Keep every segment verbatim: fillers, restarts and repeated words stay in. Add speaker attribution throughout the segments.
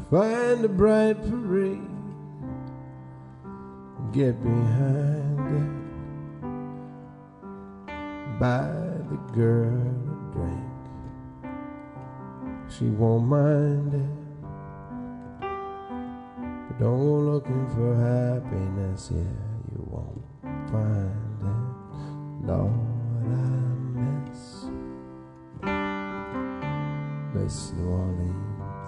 Speaker 1: find a bright parade, get behind it, buy the girl a drink. She won't mind it, but don't go looking for happiness, yeah, you won't find it. Lord, I miss, miss New Orleans.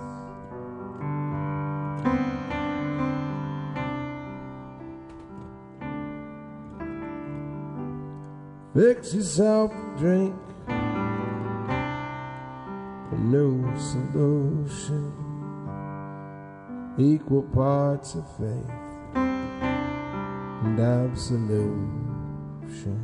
Speaker 1: Fix yourself a drink, a new solution, equal parts of faith and absolution.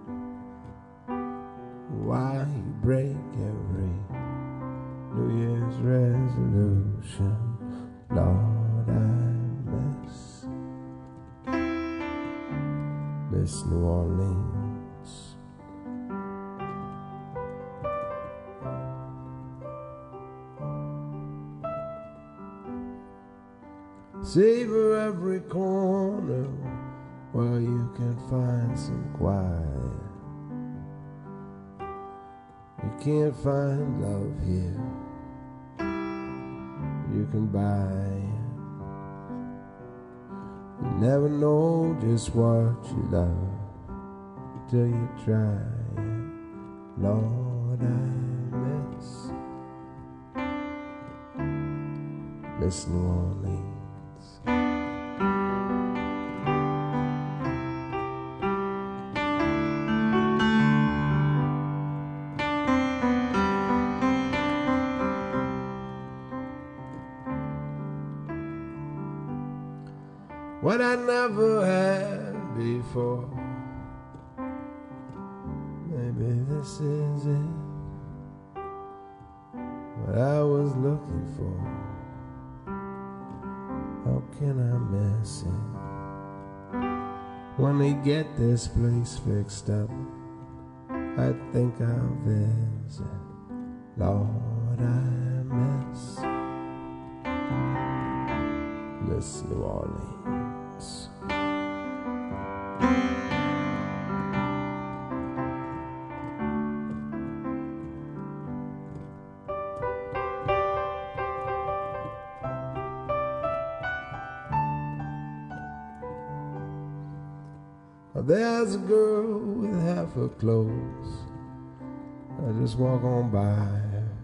Speaker 1: Why you break every New Year's resolution? Lord, I miss, miss New Orleans. Savor every corner where you can find some quiet. You can't find love here, you can buy it. You never know just what you love till you try it. Lord, I miss, miss New Orleans. What I never had before, maybe this is it. What I was looking for, how can I miss it? When they get this place fixed up, I think I'll visit. Lord, I miss, miss New Orleans. There's a girl with half her clothes, I just walk on by.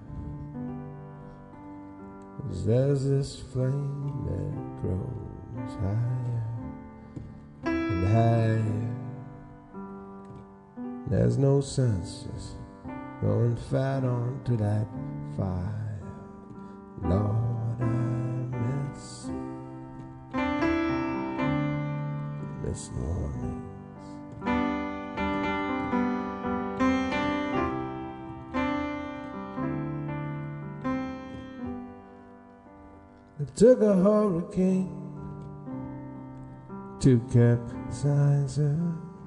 Speaker 1: There's this flame that grows higher and higher. There's no sense just going fat onto that fire. Lord, I miss, miss New Orleans. It took a hurricane to capsize her.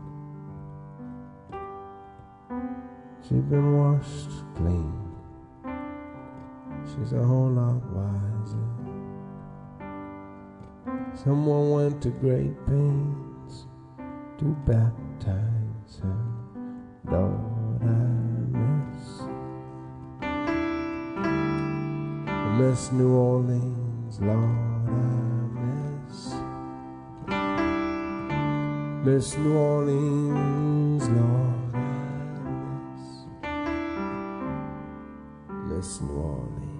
Speaker 1: She's been washed clean, she's a whole lot wiser. Someone went to great pains to baptize her. Lord, I miss, I miss New Orleans. Lord, I miss, miss New Orleans. Lord, I miss, miss New Orleans.